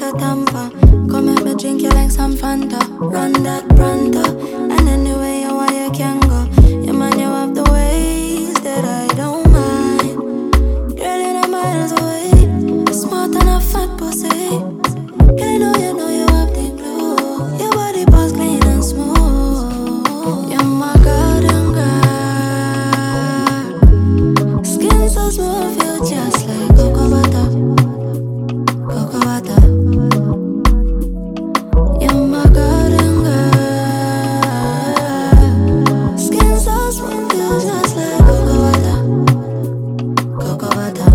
a tamper. Come make me drink you like some Fanta. Run that pronto. And anyway you want you can go. You man, you have the ways that I don't mind. You're in a miles away. Smart and a fat pussy. You know you have the glue. Your body pass clean and smooth. You're my garden girl. Skin so smooth, feel just like cocoa butter. Cocoa butter. You're my garden girl. Skin so smooth, feel just like cocoa butter. Cocoa butter.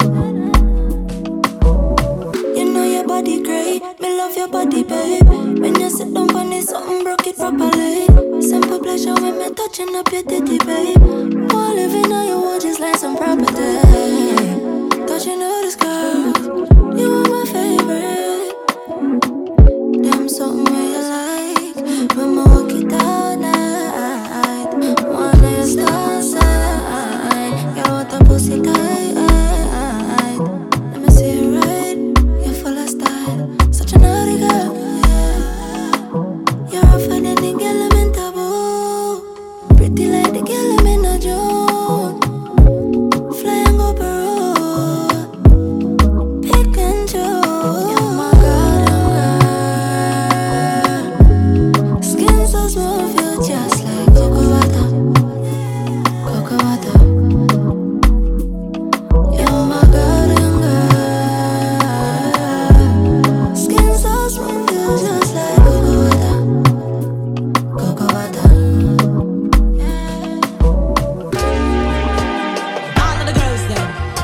You know your body great. Me love your body, babe. When you sit down on it, something broke it properly. Simple pleasure when me touching up your titty, babe. All living on your wall just like some property. Don't you know this girl?